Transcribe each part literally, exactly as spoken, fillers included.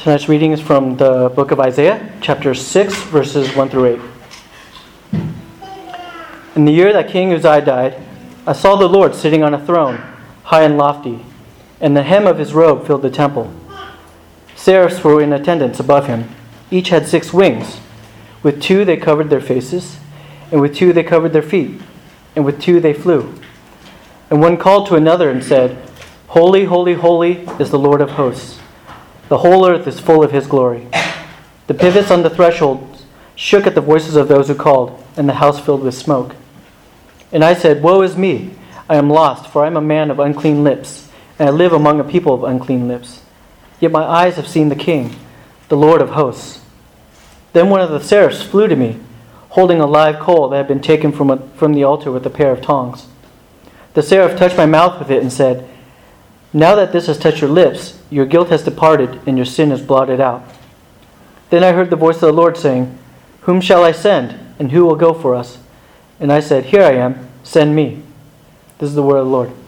Tonight's reading is from the book of Isaiah, chapter six, verses one through eight. In the year that King Uzziah died, I saw the Lord sitting on a throne, high and lofty, and the hem of his robe filled the temple. Seraphs were in attendance above him. Each had six wings. With two they covered their faces, and with two they covered their feet, and with two they flew. And one called to another and said, Holy, holy, holy is the Lord of hosts. The whole earth is full of his glory. The pivots on the threshold shook at the voices of those who called, and the house filled with smoke. And I said, Woe is me! I am lost, for I am a man of unclean lips, and I live among a people of unclean lips. Yet my eyes have seen the King, the Lord of hosts. Then one of the seraphs flew to me, holding a live coal that had been taken from, a, from the altar with a pair of tongs. The seraph touched my mouth with it and said, Now that this has touched your lips, your guilt has departed and your sin is blotted out. Then I heard the voice of the Lord saying, Whom shall I send, and who will go for us? And I said, Here I am, send me. This is the word of the Lord.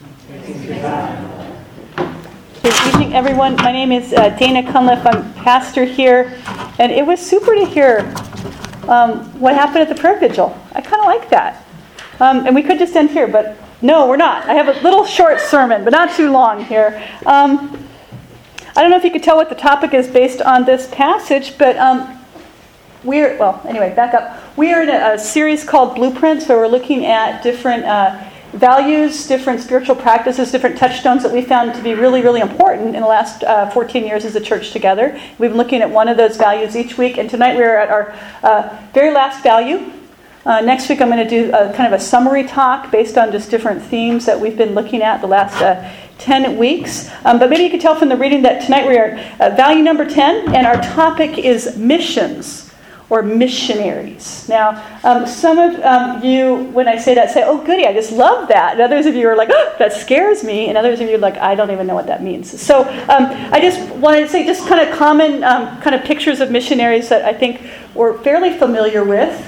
Good evening, everyone. My name is uh, Dana Cunliffe. I'm pastor here, and it was super to hear um, what happened at the prayer vigil. I kind of like that. Um, and we could just end here, but no, we're not. I have a little short sermon, but not too long here. Um, I don't know if you could tell what the topic is based on this passage, but um, we're, well, anyway, back up. We are in a, a series called Blueprints, where we're looking at different uh, values, different spiritual practices, different touchstones that we found to be really, really important in the last uh, fourteen years as a church together. We've been looking at one of those values each week, and tonight we're at our uh, very last value. Uh, next week I'm going to do a, kind of a summary talk based on just different themes that we've been looking at the last uh, ten weeks. Um, but maybe you can tell from the reading that tonight we are at value number ten, and our topic is missions or missionaries. Now, um, some of um, you, when I say that, say, oh, goody, I just love that. And others of you are like, oh, that scares me. And others of you are like, I don't even know what that means. So um, I just wanted to say just kind of common um, kind of pictures of missionaries that I think we're fairly familiar with.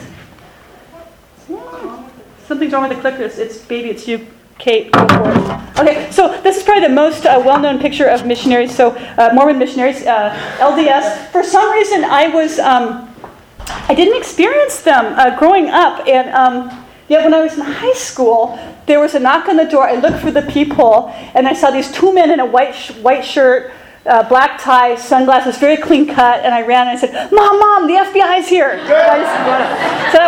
Something's wrong with the clicker. It's, it's baby, it's you, Kate. Go for it. Okay, so this is probably the most uh, well-known picture of missionaries. So uh, Mormon missionaries, uh, L D S. For some reason, I was um, I didn't experience them uh, growing up, and um, yet when I was in high school, there was a knock on the door. I looked for the peephole, and I saw these two men in a white sh- white shirt. Uh, black tie, sunglasses, very clean cut, and I ran and I said, Mom, Mom, the F B I's here. I just, so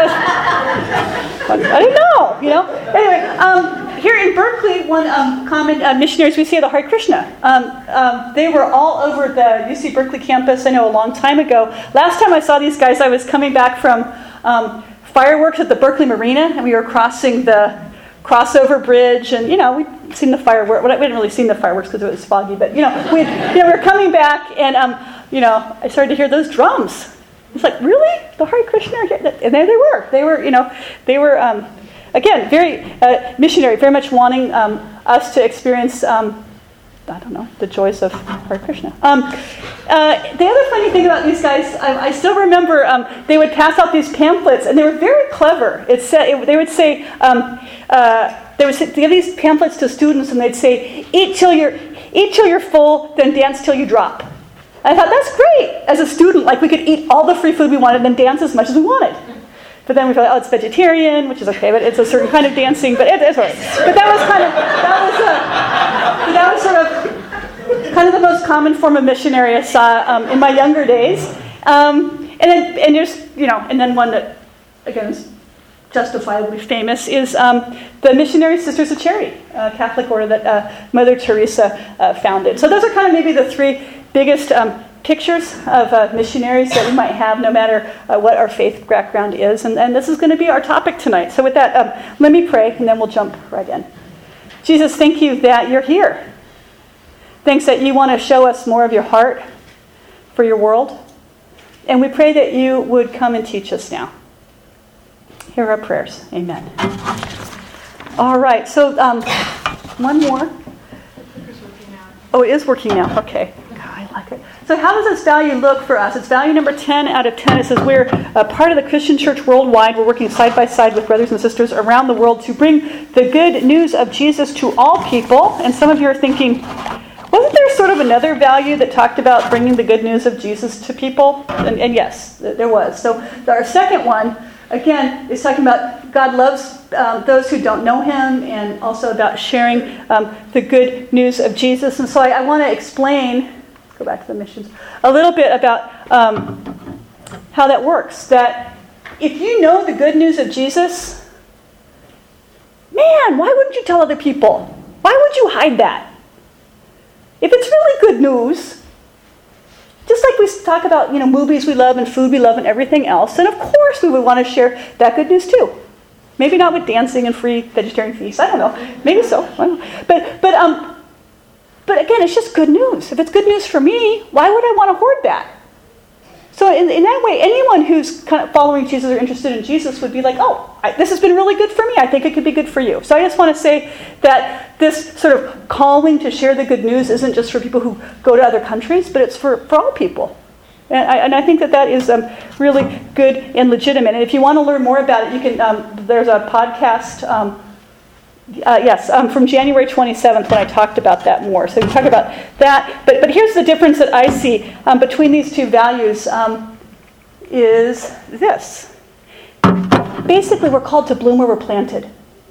that was, I didn't know, you know. Anyway, um, here in Berkeley, one um, common uh, missionaries we see are the Hare Krishna. Um, um, they were all over the U C Berkeley campus, I know, a long time ago. Last time I saw these guys, I was coming back from um, fireworks at the Berkeley Marina, and we were crossing the crossover bridge, and, you know, we'd seen the fireworks. Well, we hadn't really seen the fireworks because it was foggy, but, you know, we you know, we were coming back, and, um, you know, I started to hear those drums. It's like, really? The Hare Krishna? And there they were. They were, you know, they were, um, again, very uh, missionary, very much wanting um, us to experience, um, I don't know, the joys of Hare Krishna. Um, uh, the other funny thing about these guys, I, I still remember um, they would pass out these pamphlets, and they were very clever. It said, it, they would say, um, uh, they would say, give these pamphlets to students, and they'd say, eat till you're, eat till you're full, then dance till you drop. And I thought, that's great. As a student, like we could eat all the free food we wanted, and then dance as much as we wanted. But then we thought, oh, it's vegetarian, which is okay, but it's a certain kind of dancing. But it, it's all right. But that was kind of that was a, that was sort of kind of the most common form of missionary I saw um, in my younger days. Um, and then and there's you know, and then one that again is justifiably famous is um, the Missionary Sisters of Charity, a Catholic order that uh, Mother Teresa uh, founded. So those are kind of maybe the three biggest Um, pictures of uh, missionaries that we might have no matter uh, what our faith background is. And, and this is going to be our topic tonight. So with that, um, let me pray, and then we'll jump right in. Jesus, thank you that you're here. Thanks that you want to show us more of your heart for your world. And we pray that you would come and teach us now. Hear our prayers. Amen. All right. So um, one more. Oh, it is working now. Okay. God, I like it. So how does this value look for us? It's value number ten out of ten. It says we're a part of the Christian church worldwide. We're working side by side with brothers and sisters around the world to bring the good news of Jesus to all people. And some of you are thinking, Wasn't there sort of another value that talked about bringing the good news of Jesus to people? And, and yes, there was. So our second one, again, is talking about God loves um, those who don't know him, and also about sharing um, the good news of Jesus. And so I, I want to explain, let's go back to the missions, a little bit about um, how that works. That if you know the good news of Jesus, man, why wouldn't you tell other people? Why would you hide that? If it's really good news, just like we talk about, you know, movies we love and food we love and everything else, then of course we would want to share that good news too. Maybe not with dancing and free vegetarian feasts. I don't know. Maybe so. I don't know. But but um, but again, it's just good news. If it's good news for me, why would I want to hoard that? So in, in that way, anyone who's kind of following Jesus or interested in Jesus would be like, oh, I, this has been really good for me. I think it could be good for you. So I just want to say that this sort of calling to share the good news isn't just for people who go to other countries, but it's for, for all people. And I, and I think that that is um, really good and legitimate. And if you want to learn more about it, you can. Um, there's a podcast, um, uh, yes, um, from January twenty-seventh when I talked about that more. So you can talk about that. But but here's the difference that I see um, between these two values um, is this. Basically, we're called to bloom where we're planted.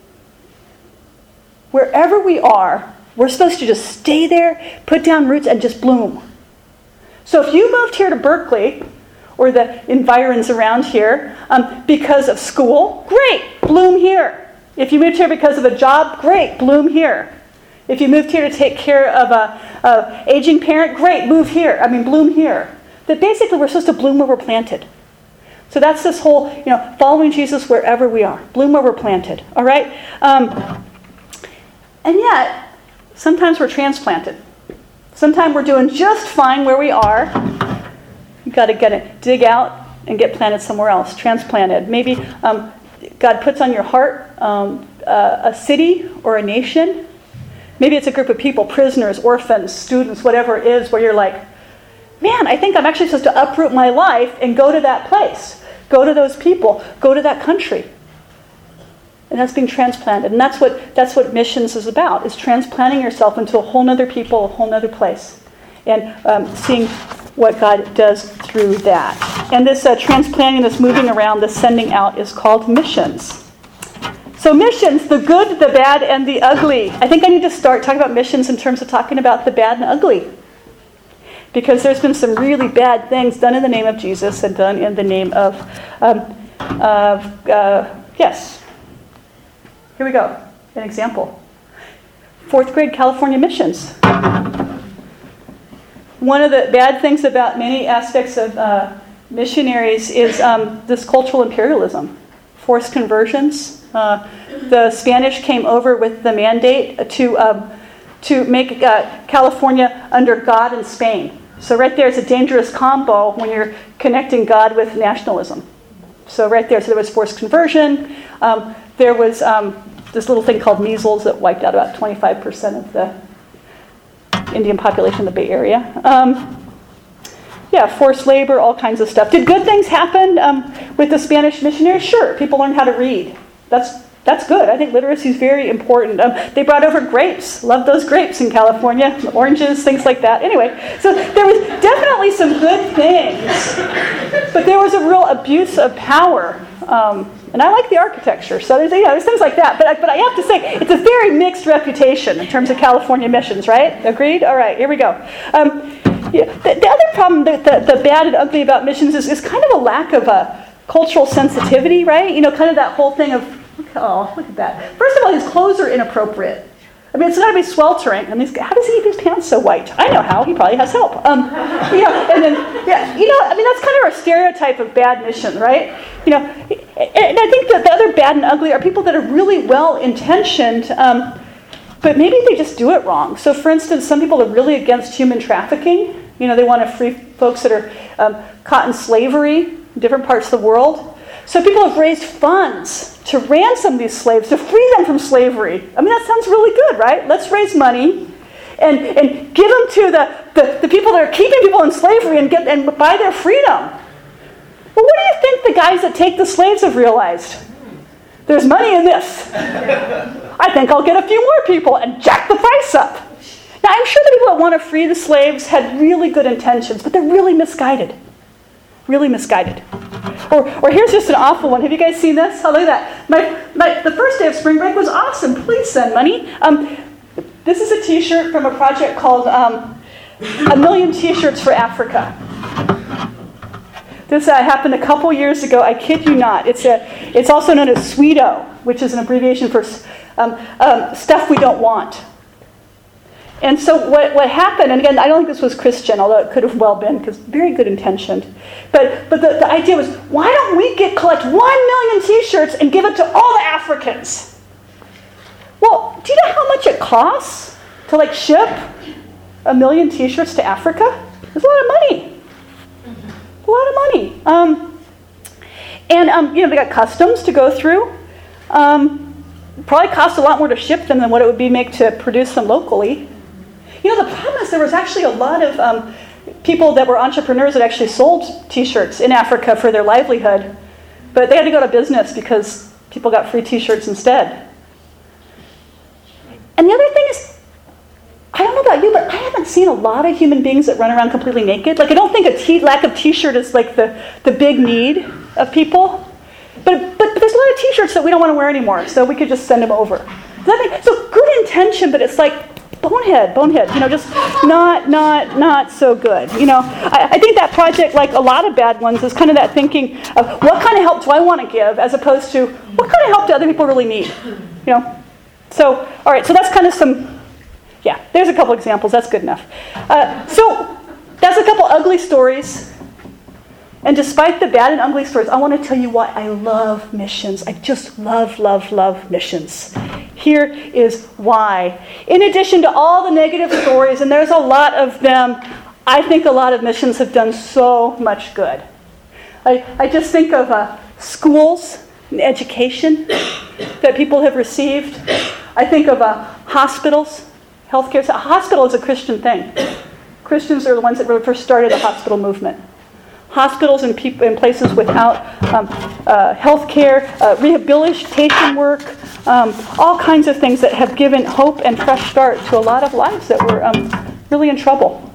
Wherever we are, we're supposed to just stay there, put down roots, and just bloom. So if you moved here to Berkeley, or the environs around here, um, because of school, great, bloom here. If you moved here because of a job, great, bloom here. If you moved here to take care of a, a aging parent, great, move here. I mean, bloom here. That basically we're supposed to bloom where we're planted. So that's this whole, you know, following Jesus wherever we are. Bloom where we're planted, all right? Um, and yet, sometimes we're transplanted. Sometimes we're doing just fine where we are. You've got to get it, dig out and get planted somewhere else, transplanted. Maybe um, God puts on your heart um, uh, a city or a nation. Maybe it's a group of people, prisoners, orphans, students, whatever it is, where you're like, man, I think I'm actually supposed to uproot my life and go to that place. Go to those people. Go to that country. And that's being transplanted. And that's what that's what missions is about, is transplanting yourself into a whole nother people, a whole nother place. And um, seeing what God does through that. And this uh, transplanting, this moving around, this sending out is called missions. So missions, the good, the bad, and the ugly. I think I need to start talking about missions in terms of talking about the bad and ugly. Because there's been some really bad things done in the name of Jesus and done in the name of, um, of uh, yes. Here we go. An example. Fourth grade California missions. One of the bad things about many aspects of uh, missionaries is um, this cultural imperialism, forced conversions. Uh, the Spanish came over with the mandate to um, to make uh, California under God and Spain. So right there is a dangerous combo when you're connecting God with nationalism. So right there, so there was forced conversion. Um, there was um, this little thing called measles that wiped out about twenty-five percent of the Indian population in the Bay Area. Um, yeah, forced labor, all kinds of stuff. Did good things happen um, with the Spanish missionaries? Sure, people learned how to read. That's that's good. I think literacy is very important. Um, they brought over grapes. Love those grapes in California. Oranges, things like that. Anyway, so there was definitely some good things, but there was a real abuse of power. Um, and I like the architecture, so there's, you know, there's things like that. But I, but I have to say, it's a very mixed reputation in terms of California missions, right? Agreed? All right, here we go. Um, yeah, the, the other problem, the, the, the bad and ugly about missions is, is kind of a lack of a cultural sensitivity, right? You know, kind of that whole thing of, oh, look at that. First of all, his clothes are inappropriate. I mean, it's got to be sweltering. And these, how does he keep his pants so white? I know how. He probably has help. Um, you know, and then, yeah, you know, I mean, that's kind of our stereotype of bad mission, right? You know, and I think that the other bad and ugly are people that are really well-intentioned, um, but maybe they just do it wrong. So, for instance, some people are really against human trafficking. You know, they want to free folks that are um, caught in slavery in different parts of the world. So people have raised funds to ransom these slaves, to free them from slavery. I mean, that sounds really good, right? Let's raise money and, and give them to the, the, the people that are keeping people in slavery and get and buy their freedom. Well, what do you think the guys that take the slaves have realized? There's money in this. I think I'll get a few more people and jack the price up. Now, I'm sure the people that want to free the slaves had really good intentions, but they're really misguided. Really misguided. Or, or here's just an awful one. Have you guys seen this? Oh, look at that. My, my, the first day of spring break was awesome. Please send money. Um, this is a T-shirt from a project called um, A Million T-Shirts for Africa. This uh, happened a couple years ago. I kid you not. It's a. It's also known as SWEDO, which is an abbreviation for um, um, stuff we don't want. And so what, what happened, and again, I don't think this was Christian, although it could have well been, because very good intentioned. But but the, the idea was, why don't we get collect one million T-shirts and give it to all the Africans? Well, do you know how much it costs to like ship a million T-shirts to Africa? It's a lot of money. A lot of money. Um, and um, you know, they got customs to go through. Um, probably cost a lot more to ship them than what it would be make to produce them locally. You know, the problem is there was actually a lot of um, people that were entrepreneurs that actually sold T-shirts in Africa for their livelihood. But they had to go to business because people got free T-shirts instead. And the other thing is, I don't know about you, but I haven't seen a lot of human beings that run around completely naked. Like, I don't think a t- lack of T-shirt is like the, the big need of people. But, but but there's a lot of T-shirts that we don't want to wear anymore, so we could just send them over. Does that make, so good intention, but it's like bonehead, bonehead. You know, just not not not so good. You know, I, I think that project, like a lot of bad ones, is kind of that thinking of what kind of help do I want to give, as opposed to what kind of help do other people really need. You know, so all right, so that's kind of some. Yeah, there's a couple examples. That's good enough. Uh, so that's a couple ugly stories. And despite the bad and ugly stories, I want to tell you why I love missions. I just love, love, love missions. Here is why. In addition to all the negative stories, and there's a lot of them, I think a lot of missions have done so much good. I, I just think of uh, schools and education that people have received. I think of uh, hospitals, healthcare. So a hospital is a Christian thing. Christians are the ones that really first started the hospital movement. Hospitals in, pe- in places without um, uh, health care, uh, rehabilitation work, um, all kinds of things that have given hope and fresh start to a lot of lives that were um, really in trouble.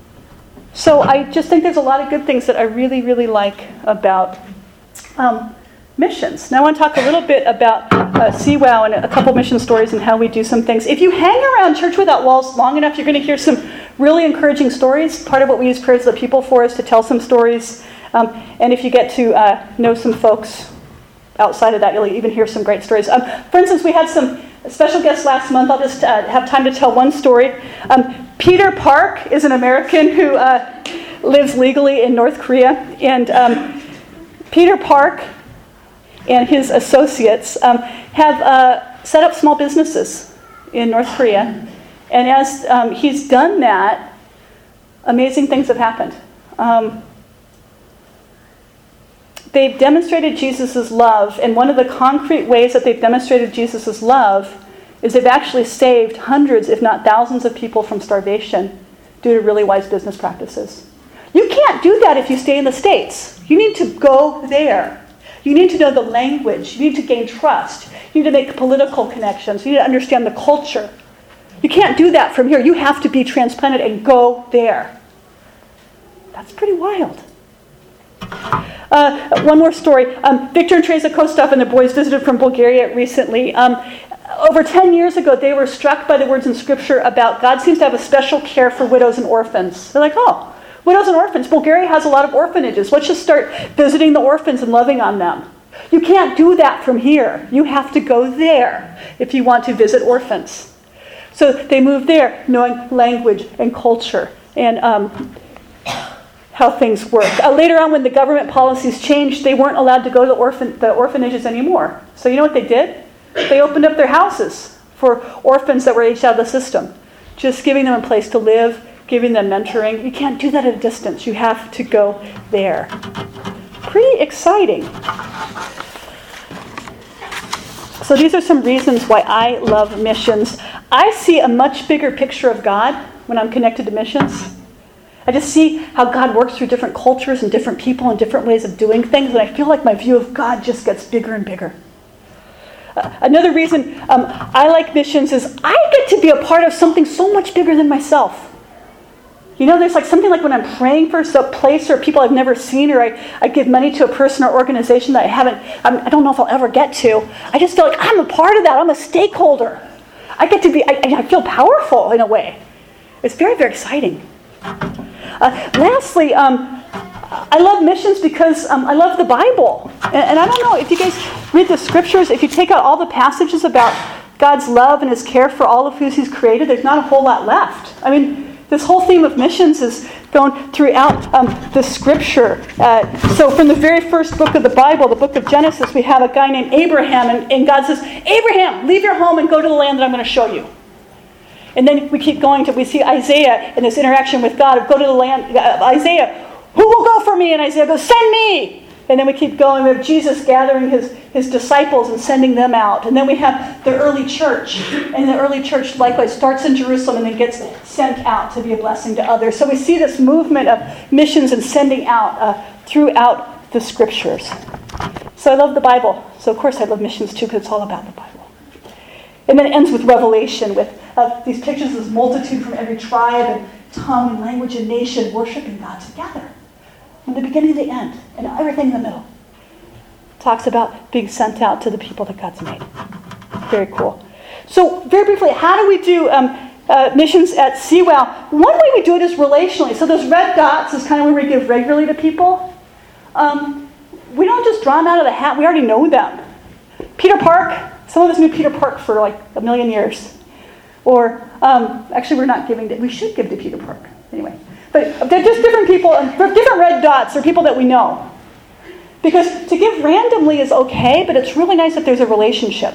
So I just think there's a lot of good things that I really, really like about um, missions. Now I want to talk a little bit about uh, C WOW and a couple mission stories and how we do some things. If you hang around Church Without Walls long enough, you're going to hear some really encouraging stories. Part of what we use Prayers of the People for is to tell some stories. Um, and if you get to uh, know some folks outside of that, you'll even hear some great stories. Um, for instance, we had some special guests last month. I'll just uh, have time to tell one story. Um, Peter Park is an American who uh, lives legally in North Korea. And um, Peter Park and his associates um, have uh, set up small businesses in North Korea. And as um, he's done that, amazing things have happened. Um, they've demonstrated Jesus' love, and one of the concrete ways that they've demonstrated Jesus' love is they've actually saved hundreds, if not thousands, of people from starvation due to really wise business practices. You can't do that if you stay in the States. You need to go there. You need to know the language. You need to gain trust. You need to make political connections. You need to understand the culture. You can't do that from here. You have to be transplanted and go there. That's pretty wild. Uh, one more story. Um, Victor and Teresa Kostov and the boys visited from Bulgaria recently. Um, over ten years ago, they were struck by the words in Scripture about God seems to have a special care for widows and orphans. They're like, oh, widows and orphans. Bulgaria has a lot of orphanages. Let's just start visiting the orphans and loving on them. You can't do that from here. You have to go there if you want to visit orphans. So they moved there, knowing language and culture and um, how things work. Uh, later on, when the government policies changed, they weren't allowed to go to the, orphan- the orphanages anymore. So you know what they did? They opened up their houses for orphans that were aged out of the system, just giving them a place to live, giving them mentoring. You can't do that at a distance. You have to go there. Pretty exciting. So these are some reasons why I love missions. I see a much bigger picture of God when I'm connected to missions. I just see how God works through different cultures and different people and different ways of doing things, and I feel like my view of God just gets bigger and bigger. Uh, another reason um, I like missions is I get to be a part of something so much bigger than myself. You know, there's like something like when I'm praying for a place or people I've never seen, or I, I give money to a person or organization that I haven't, I'm, I don't know if I'll ever get to. I just feel like I'm a part of that. I'm a stakeholder. I get to be, I, I feel powerful in a way. It's very, very exciting. Uh, lastly, um, I love missions because um, I love the Bible. And, and I don't know, if you guys read the scriptures, if you take out all the passages about God's love and his care for all of who he's created, there's not a whole lot left. I mean, this whole theme of missions is going throughout um, the scripture. Uh, so from the very first book of the Bible, the book of Genesis, we have a guy named Abraham, and, and God says, Abraham, leave your home and go to the land that I'm going to show you. And then we keep going to, we see Isaiah in this interaction with God, go to the land, uh, Isaiah, who will go for me? And Isaiah goes, send me! And then we keep going. We have Jesus gathering his, his disciples and sending them out. And then we have the early church. And the early church likewise starts in Jerusalem and then gets sent out to be a blessing to others. So we see this movement of missions and sending out uh, throughout the scriptures. So I love the Bible. So of course I love missions too, because it's all about the Bible. And then it ends with Revelation, with uh, these pictures of this multitude from every tribe and tongue and language and nation worshiping God together. From the beginning to the end, and everything in the middle. Talks about being sent out to the people that God's made. Very cool. So, very briefly, how do we do um, uh, missions at C W O W? One way we do it is relationally. So those red dots is kind of where we give regularly to people. Um, we don't just draw them out of the hat. We already know them. Peter Park. Some of us knew Peter Park for like a million years. Or, um, actually, we're not giving to, we should give to Peter Park. Anyway. But they're just different people, and different red dots are people that we know. Because to give randomly is okay, but it's really nice if there's a relationship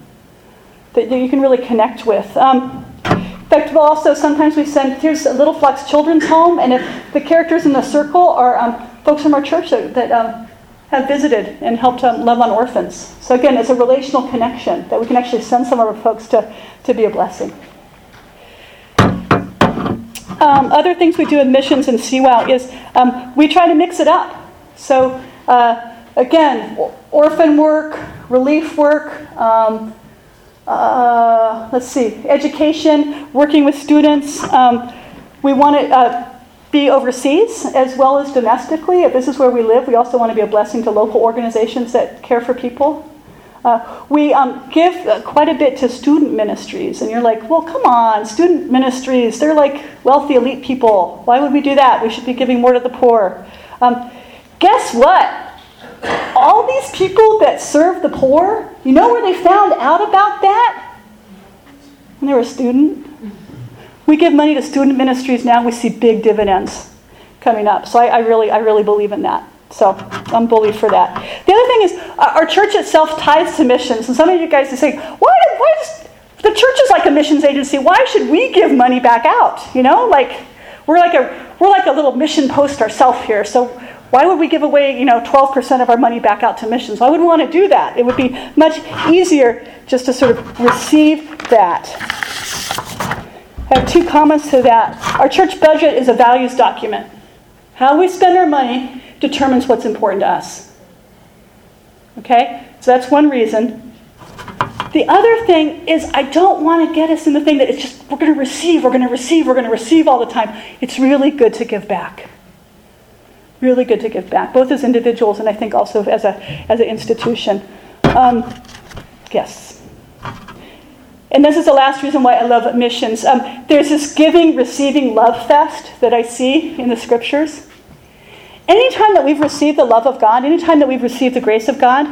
that you can really connect with. Um, in fact, we'll also, sometimes we send, here's a Little Flux Children's Home, and if the characters in the circle are um, folks from our church that, that um, have visited and helped um, love on orphans. So again, it's a relational connection that we can actually send some of our folks to, to be a blessing. Um, other things we do with missions in C W O W is um, we try to mix it up. So uh, again, orphan work, relief work, um, uh, let's see, education, working with students. Um, we want to uh, be overseas as well as domestically. If this is where we live, we also want to be a blessing to local organizations that care for people. Uh, we um, give uh, quite a bit to student ministries, and you're like, well, come on, student ministries, they're like wealthy elite people. Why would we do that? We should be giving more to the poor. Um, guess what? All these people that serve the poor, you know where they found out about that? When they were a student. We give money to student ministries now, we see big dividends coming up. So I, I really, I really believe in that. So I'm bullied for that. The other thing is uh, our church itself ties to missions. And some of you guys are saying, why, why does the church is like a missions agency? Why should we give money back out? You know, like we're like a we're like a little mission post ourselves here. So why would we give away, you know, twelve percent of our money back out to missions? Why would we want to do that? It would be much easier just to sort of receive that. I have two comments to that. Our church budget is a values document. How we spend our money determines what's important to us. Okay? So that's one reason. The other thing is I don't want to get us in the thing that it's just, we're going to receive, we're going to receive, we're going to receive all the time. It's really good to give back. Really good to give back, both as individuals and I think also as a as an institution. Um, yes. And this is the last reason why I love missions. Um, there's this giving, receiving love fest that I see in the scriptures. Anytime that we've received the love of God, anytime that we've received the grace of God,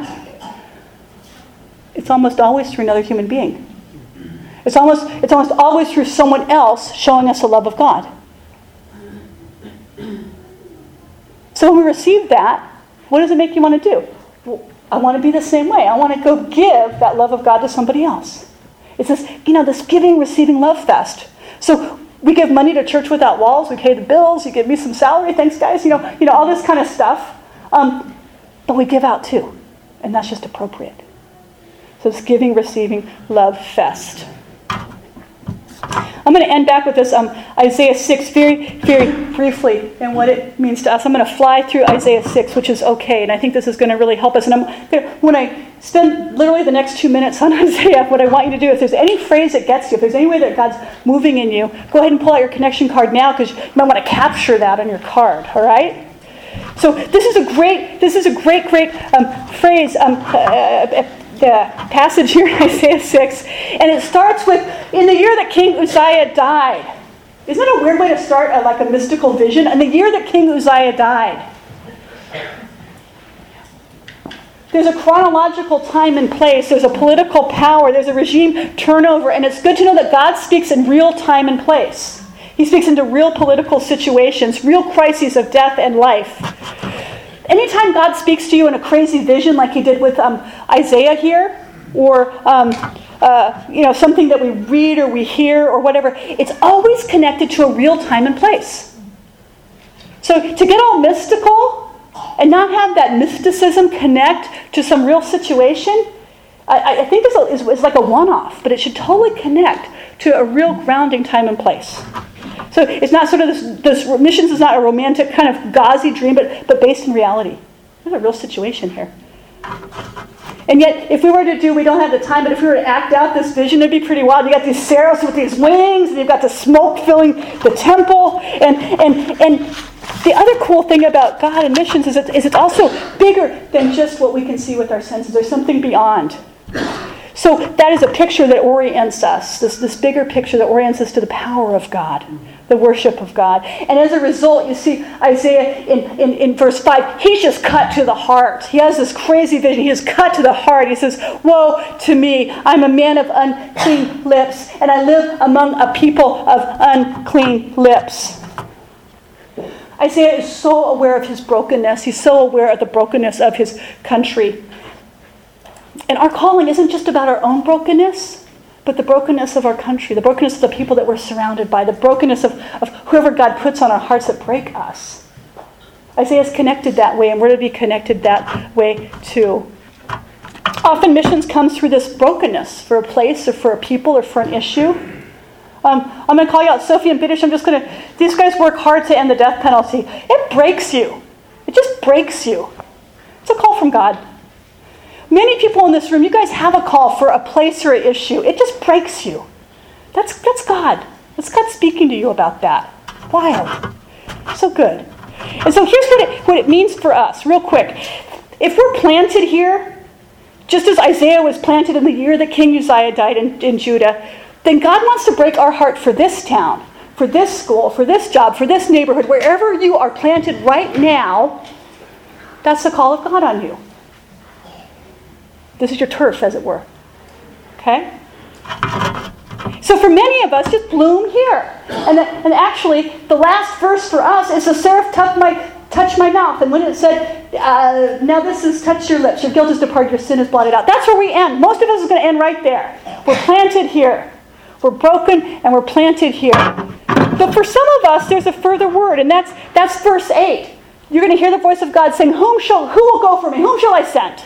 it's almost always through another human being. It's almost it's almost always through someone else showing us the love of God. So when we receive that, what does it make you want to do? Well, I want to be the same way. I want to go give that love of God to somebody else. It's this, you know, this giving, receiving love fest. So we give money to Church Without Walls. We pay the bills. You give me some salary. Thanks, guys. You know, you know all this kind of stuff. Um, but we give out too. And that's just appropriate. So it's giving, receiving, love fest. I'm going to end back with this um, Isaiah six very, very briefly and what it means to us. I'm going to fly through Isaiah six, which is okay, and I think this is going to really help us. And I'm gonna, when I spend literally the next two minutes on Isaiah, what I want you to do, if there's any phrase that gets you, if there's any way that God's moving in you, go ahead and pull out your connection card now, because you might want to capture that on your card, all right? So this is a great, this is a great, great um, phrase, um, uh, uh, passage here in Isaiah six, and it starts with, in the year that King Uzziah died. Isn't that a weird way to start a, like a mystical vision? In the year that King Uzziah died. There's a chronological time and place. There's a political power. There's a regime turnover. And it's good to know that God speaks in real time and place. He speaks into real political situations, real crises of death and life. Anytime God speaks to you in a crazy vision like he did with um, Isaiah here, or um, uh, you know, something that we read or we hear or whatever, it's always connected to a real time and place. So to get all mystical and not have that mysticism connect to some real situation, I, I think is, a, is, is like a one-off, but it should totally connect to a real grounding time and place. So it's not sort of this, this missions is not a romantic kind of gauzy dream, but, but based in reality. There's a real situation here. And yet, if we were to do, we don't have the time, but if we were to act out this vision, it'd be pretty wild. You got these seraphs with these wings, and you've got the smoke filling the temple. And and and the other cool thing about God and missions is, it, is it's also bigger than just what we can see with our senses. There's something beyond. So that is a picture that orients us, this, this bigger picture that orients us to the power of God, the worship of God. And as a result, you see Isaiah in, in, in verse five, he's just cut to the heart. He has this crazy vision. He is cut to the heart. He says, woe to me, I'm a man of unclean lips, and I live among a people of unclean lips. Isaiah is so aware of his brokenness. He's so aware of the brokenness of his country. And our calling isn't just about our own brokenness, but the brokenness of our country, the brokenness of the people that we're surrounded by, the brokenness of, of whoever God puts on our hearts that break us. Isaiah's connected that way, and we're to be connected that way too. Often missions comes through this brokenness for a place or for a people or for an issue. Um, I'm going to call you out, Sophie and Biddish. I'm just going to, these guys work hard to end the death penalty. It breaks you. It just breaks you. It's a call from God. Many people in this room, you guys have a call for a place or an issue. It just breaks you. That's that's God. That's God speaking to you about that. Wild. So good. And so here's what it, what it means for us, real quick. If we're planted here, just as Isaiah was planted in the year that King Uzziah died in, in Judah, then God wants to break our heart for this town, for this school, for this job, for this neighborhood, wherever you are planted right now. That's the call of God on you. This is your turf, as it were. Okay? So for many of us, just bloom here. And, the, and actually, the last verse for us is the seraph touch my, touch my mouth. And when it said, uh, now this is touch your lips, your guilt is departed, your sin is blotted out. That's where we end. Most of us is going to end right there. We're planted here. We're broken and we're planted here. But for some of us, there's a further word, and that's that's verse eight. You're going to hear the voice of God saying, Whom shall who will go for me? Whom shall I send?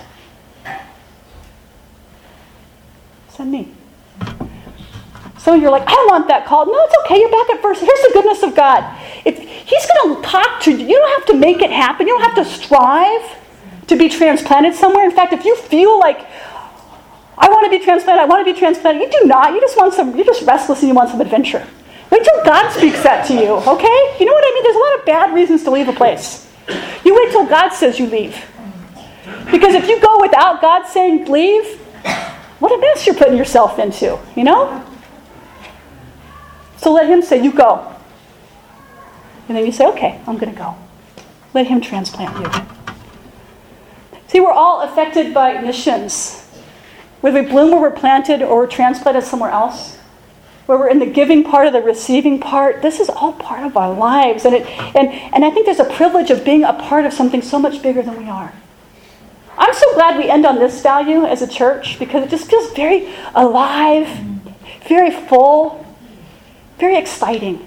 Send me. Some of you are like, I don't want that call. No, it's okay. You're back at verse. Here's the goodness of God. If He's going to talk to you. You don't have to make it happen. You don't have to strive to be transplanted somewhere. In fact, if you feel like, I want to be transplanted, I want to be transplanted, you do not. You just want some, you're just restless and you want some adventure. Wait till God speaks that to you, okay? You know what I mean? There's a lot of bad reasons to leave a place. You wait till God says you leave. Because if you go without God saying leave, what a mess you're putting yourself into, you know? So let Him say, you go. And then you say, okay, I'm going to go. Let Him transplant you. See, we're all affected by missions. Whether we bloom where we're planted or we're transplanted somewhere else, where we're in the giving part or the receiving part, this is all part of our lives. And, it, and, and I think there's a privilege of being a part of something so much bigger than we are. I'm so glad we end on this value as a church because it just feels very alive, very full, very exciting.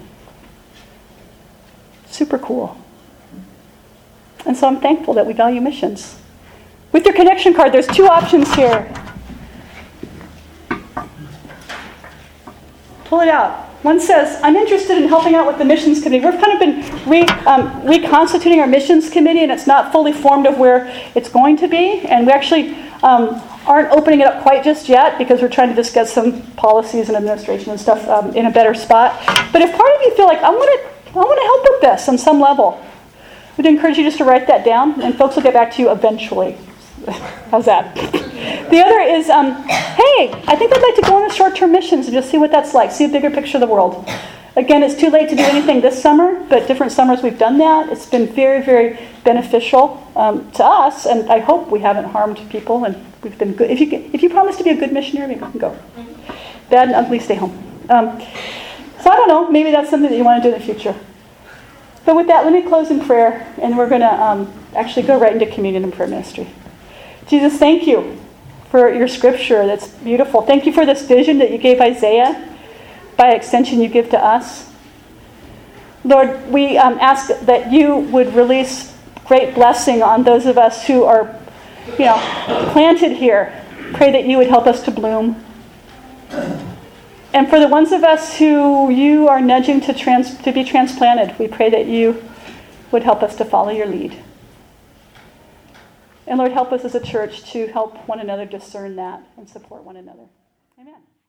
Super cool. And so I'm thankful that we value missions. With your connection card, there's two options here. Pull it out. One says, I'm interested in helping out with the missions committee. We've kind of been re, um, reconstituting our missions committee, and it's not fully formed of where it's going to be. And we actually um, aren't opening it up quite just yet because we're trying to just get some policies and administration and stuff um, in a better spot. But if part of you feel like, I want to I want to help with this on some level, we'd encourage you just to write that down, and folks will get back to you eventually. How's that? The other is, um, hey, I think I'd like to go on a short-term missions and just see what that's like, see a bigger picture of the world. Again, it's too late to do anything this summer, but different summers we've done that. It's been very, very beneficial um, to us, and I hope we haven't harmed people, and we've been good. If you if you promise to be a good missionary, maybe you can go. Bad and ugly, stay home. Um, so I don't know, maybe that's something that you want to do in the future. But with that, let me close in prayer, and we're going to um, actually go right into communion and prayer ministry. Jesus, thank you for your scripture that's beautiful. Thank you for this vision that you gave Isaiah. By extension, you give to us. Lord, we um, ask that you would release great blessing on those of us who are, you know, planted here. Pray that you would help us to bloom. And for the ones of us who you are nudging to trans- to be transplanted, we pray that you would help us to follow your lead. And Lord, help us as a church to help one another discern that and support one another. Amen.